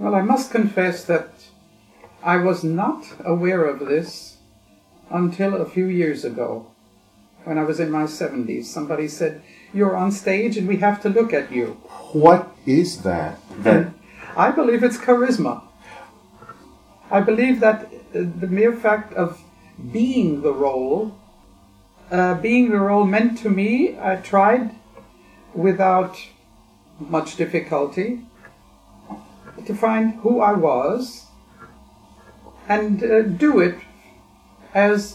Well, I must confess that I was not aware of this until a few years ago, when I was in my 70s. Somebody said, "You're on stage and we have to look at you." What is that? I believe it's charisma. I believe that the mere fact of being the role meant to me, I tried without much difficulty to find who I was and do it as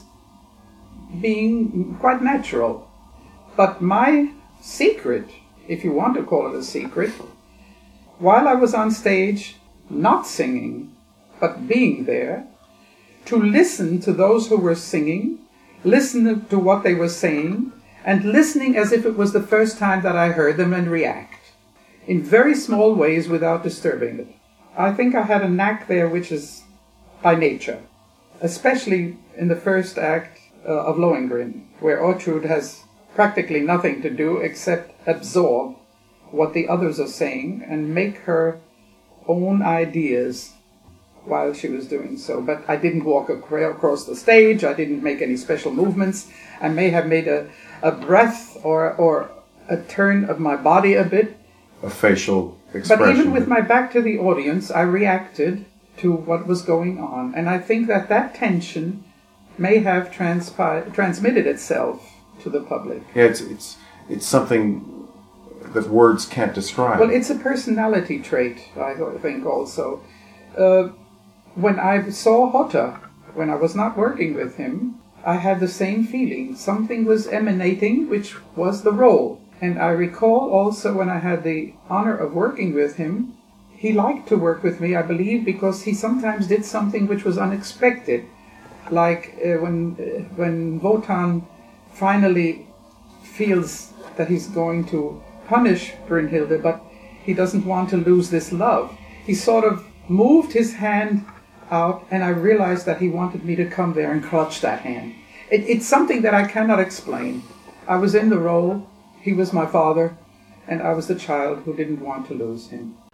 being quite natural. But my secret, if you want to call it a secret, while I was on stage, not singing, but being there, to listen to those who were singing, listen to what they were saying, and listening as if it was the first time that I heard them, and react in very small ways without disturbing it. I think I had a knack there which is by nature, especially in the first act of Lohengrin, where Ortrud has practically nothing to do except absorb what the others are saying and make her own ideas while she was doing so. But I didn't walk across the stage, I didn't make any special movements. I may have made a breath or a turn of my body a bit. A facial expression. But even with my back to the audience, I reacted to what was going on. And I think that tension may have transmitted itself to the public. Yeah, it's something that words can't describe. Well, it's a personality trait, I think, also. When I saw Hotta, when I was not working with him, I had the same feeling. Something was emanating, which was the role. And I recall also when I had the honor of working with him, he liked to work with me, I believe, because he sometimes did something which was unexpected. Like when Wotan finally feels that he's going to punish Brünnhilde, but he doesn't want to lose this love. He sort of moved his hand out, and I realized that he wanted me to come there and clutch that hand. It's something that I cannot explain. I was in the role, he was my father, and I was the child who didn't want to lose him.